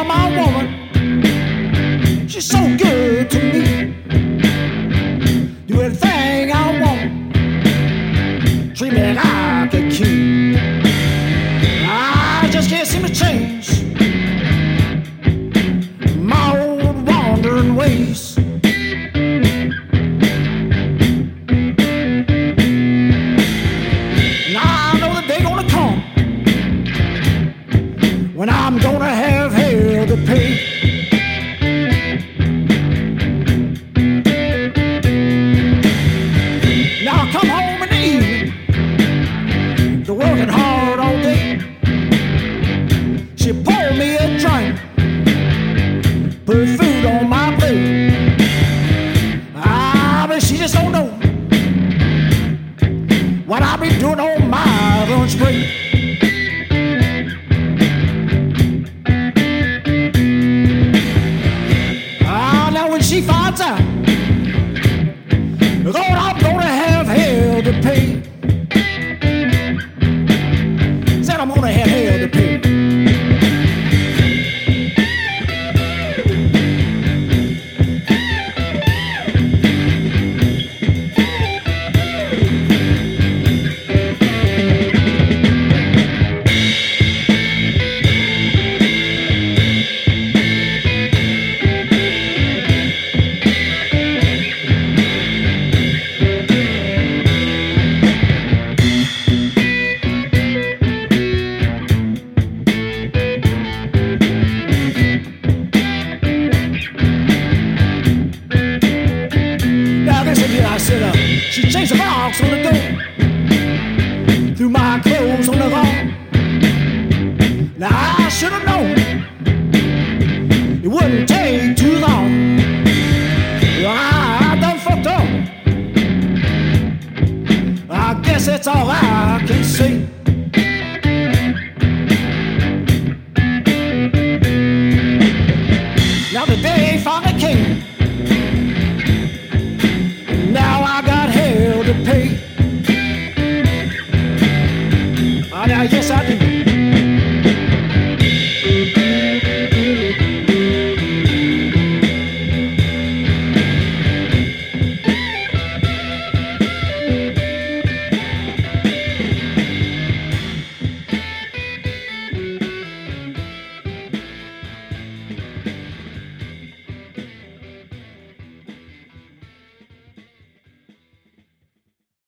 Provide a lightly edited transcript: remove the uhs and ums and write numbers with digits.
are my woman. She's so good to me. Do anything I want. Treat me like a king. I just can't seem to change my old wandering ways. Now I know the day gonna come when I'm gonna have hell to pay. Now I come home in the evening, to working hard all day. She poured me a drink, put food on my plate. Ah, but she just don't know what I be doing on my lunch break. Ah, now when she finds out that I'm gonna have hell to pay, said I'm gonna have hell to pay. I said, she changed the box on the door, threw my clothes on the lawn. Now I should have known it wouldn't take too long. Well, I done fucked up. I guess that's all I can say.